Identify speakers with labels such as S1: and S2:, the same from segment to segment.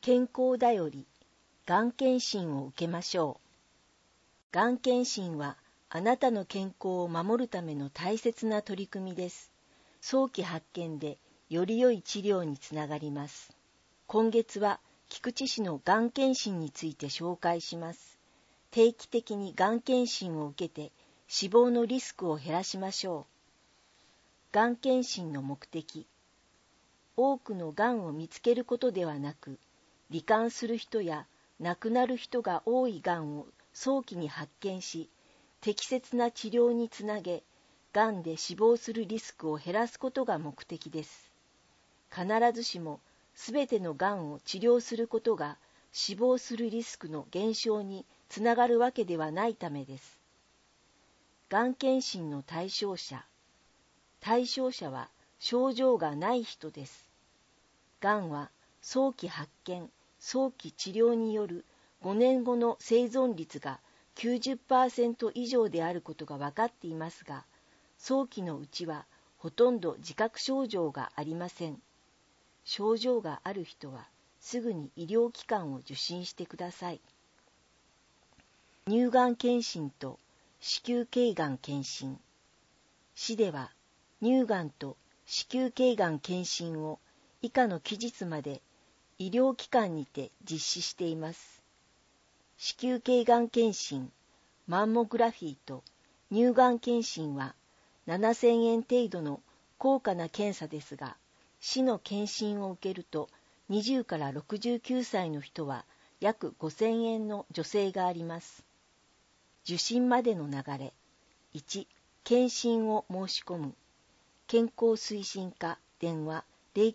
S1: 健康だより、がん検診を受けましょう。がん検診は、あなたの健康を守るための大切な取り組みです。早期発見で、より良い治療につながります。今月は、菊池市のがん検診について紹介します。定期的にがん検診を受けて、死亡のリスクを減らしましょう。がん検診の目的。多くのがんを見つけることではなく、罹患する人や亡くなる人が多いがんを早期に発見し、適切な治療につなげ、がんで死亡するリスクを減らすことが目的です。必ずしもすべてのがんを治療することが死亡するリスクの減少につながるわけではないためです。がん検診の対象者。対象者は症状がない人です。がんは早期発見、早期治療による5年後の生存率が 90% 以上であることが分かっていますが、早期のうちはほとんど自覚症状がありません。症状がある人はすぐに医療機関を受診してください。乳がん検診と子宮頸がん検診。市では乳がんと子宮頸がん検診を以下の期日まで医療機関にて実施しています。子宮頸がん検診、マンモグラフィーと乳がん検診は7000円程度の高価な検査ですが、市の検診を受けると20から69歳の人は約5000円の助成があります。受診までの流れ。1、検診を申し込む。健康推進課電話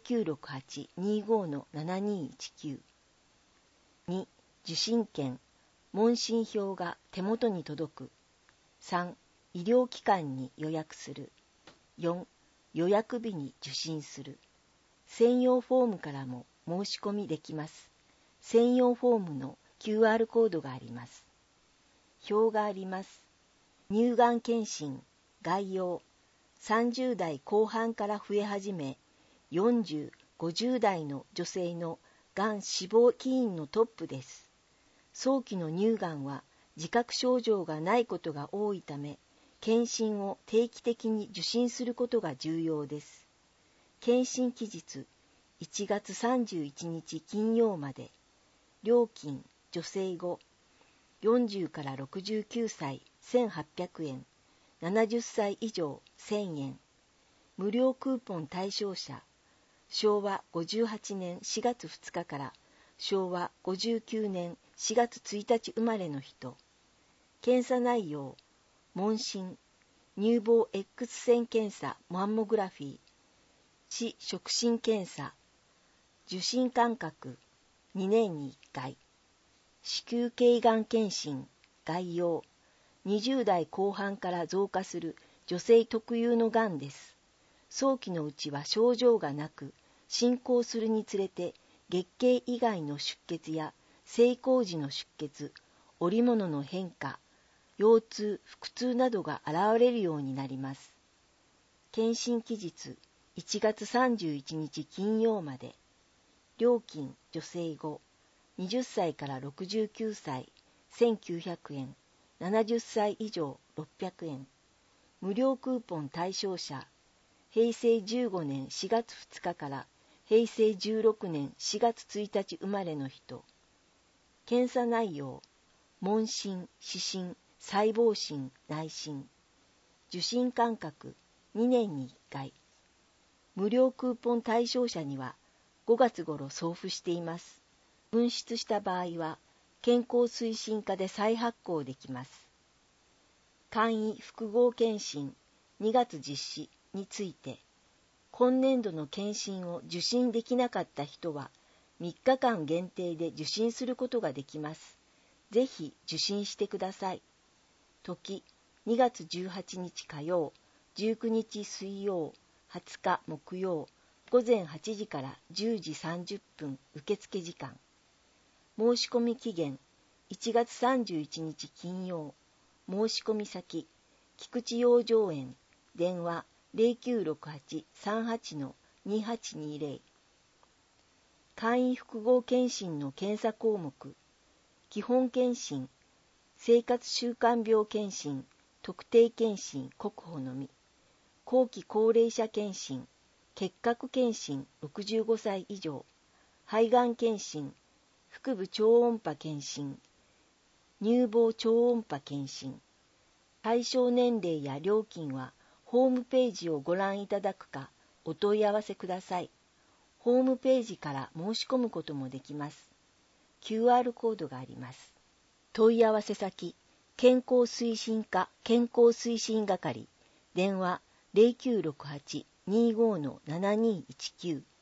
S1: 0968-25-7219。2、受診券、問診票が手元に届く。3、医療機関に予約する。4、予約日に受診する。専用フォームからも申し込みできます。専用フォームの QR コードがあります。表があります。乳がん検診、概要。30代後半から増え始め、40、50代の女性のがん死亡起因のトップです。早期の乳がんは自覚症状がないことが多いため、検診を定期的に受診することが重要です。検診期日、1月31日金曜まで。料金、助成後、40から69歳1800円、70歳以上1000円。無料クーポン対象者、昭和58年4月2日から昭和59年4月1日生まれの人。検査内容、問診、乳房 X 線検査マンモグラフィー、歯触診検査、受診間隔、2年に1回。子宮頸がん検診、概要。20代後半から増加する女性特有のがんです。早期のうちは症状がなく、進行するにつれて月経以外の出血や性交時の出血、織物の変化、腰痛、腹痛などが現れるようになります。検診期日、1月31日金曜まで。料金、助成後、20歳から69歳、1900円、70歳以上600円。無料クーポン対象者、平成15年4月2日から平成16年4月1日生まれの人。検査内容、問診、視診、細胞診、内診。受診間隔、2年に1回。無料クーポン対象者には5月頃送付しています。紛失した場合は健康推進課で再発行できます。簡易複合検診2月実施について、今年度の検診を受診できなかった人は3日間限定で受診することができます。ぜひ受診してください。時、2月18日火曜、19日水曜、20日木曜、午前8時から10時30分受付時間。申し込み期限、1月31日金曜。申し込み先、菊池養生園、電話0968-38-2820。 簡易複合検診の検査項目、基本検診、生活習慣病検診、特定検診国保のみ、後期高齢者検診、結核検診65歳以上、肺がん検診、腹部超音波検診、乳房超音波検診。対象年齢や料金はホームページをご覧いただくかお問い合わせください。ホームページから申し込むこともできます。QR コードがあります。問い合わせ先、健康推進課健康推進係、電話 0968-25-7219